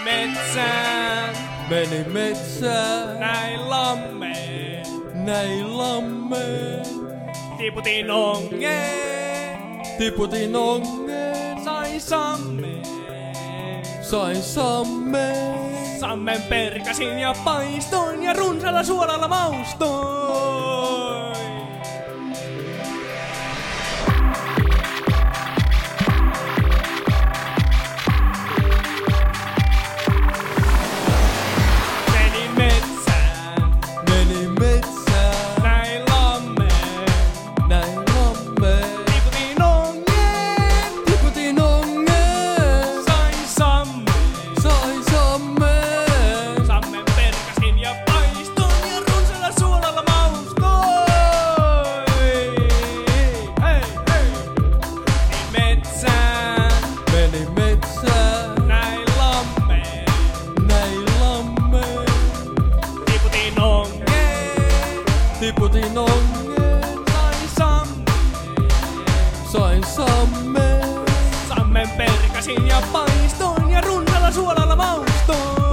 Meni metsään, näin lammeen, tiputin ongeen, sai sammeen. Sammen perkasin ja paistoin ja runsalla suolalla maustoin. Meni metsään, näin lammeen, tiputin ongeen, sai sammeen. Sammen perkasin ja paistoin ja runsalla suolalla maustoin. Hei, hei. meni metsään, näin lammeen, tiputin ongeen, sai sammeen. Sammen perkasin ja paistoin ja runsalla suolalla maustoin.